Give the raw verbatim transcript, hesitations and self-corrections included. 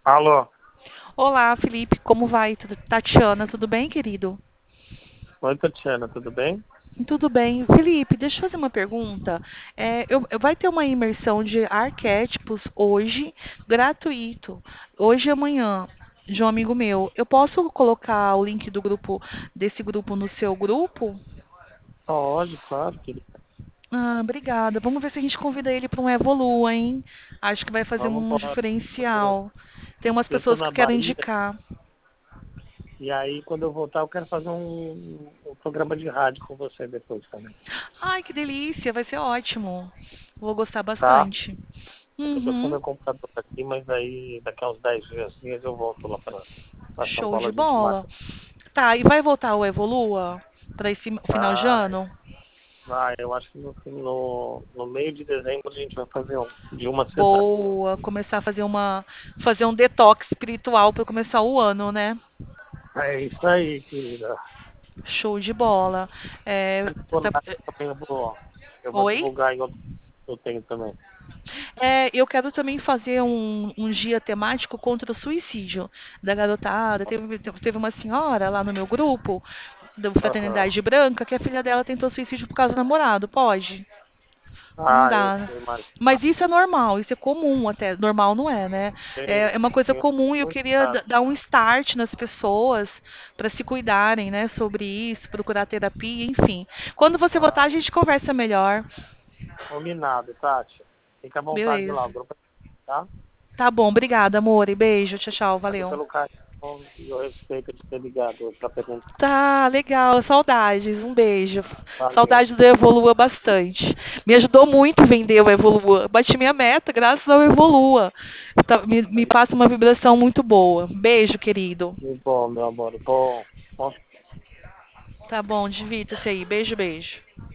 Alô, Olá, Felipe, como vai? Tudo- Tatiana, tudo bem, querido? oi Tatiana, tudo bem? Tudo bem. Felipe, deixa eu fazer uma pergunta. É, eu, eu- vai ter uma imersão de arquétipos hoje, gratuito, hoje e amanhã, de um amigo meu. Eu posso colocar o link do grupo, desse grupo no seu grupo? Pode, claro, querida. Ah, obrigada. Vamos ver se a gente convida ele para um Evolua, hein? Acho que vai fazer Vamos um embora. Eu, diferencial. Tem umas eu tô pessoas que na eu quero Bahia indicar. e aí quando eu voltar eu quero fazer um, um programa de rádio com você depois também. Ai, que delícia, vai ser ótimo. Vou gostar Tá? bastante. Eu tô sem Uhum. meu computador aqui, mas aí daqui a uns dez dias eu volto lá pra, pra São Show Paulo, de a gente bola. marca. Tá, e vai voltar o Evolua para esse final de Vai, ano? vai, eu acho que no, no, no meio de dezembro a gente vai fazer um, de uma semana. Boa, começar a fazer uma fazer um detox espiritual para começar o ano, né? É isso aí, querida. Show de bola. É, Vou tá- lá também, eu vou, eu vou oi? divulgar em outro que eu tenho também. É, eu quero também fazer um, um dia temático contra o suicídio da garotada. Teve, teve uma senhora lá no meu grupo, da Aham. Fraternidade Branca, que a filha dela tentou suicídio por causa do namorado. Pode? Não Ah, eu dá, né? sei, mas Mas isso é normal, isso é comum até. Normal não é, né? tem, É, é uma coisa tem comum e eu muito queria caso. da- dar um start nas pessoas para se cuidarem, né? Sobre isso, procurar terapia, enfim. Quando você voltar, Ah, a gente conversa melhor. combinado, Tati. Fica à vontade lá, o Beleza. grupo, tá? Tá bom, obrigada, amor. E beijo. Tchau, tchau. Valeu Valeu. pelo carinho e o respeito de ter ligado para perguntar. Tá, legal. Saudades. Um beijo. Valeu. Saudades do Evolua bastante. Me ajudou muito vender o Evolua. Bati minha meta graças ao Evolua. Tá- me, me Aí, passa uma vibração muito boa. Beijo, querido. que bom, meu amor. Bom, bom Tá bom, divirta-se aí. Beijo, beijo.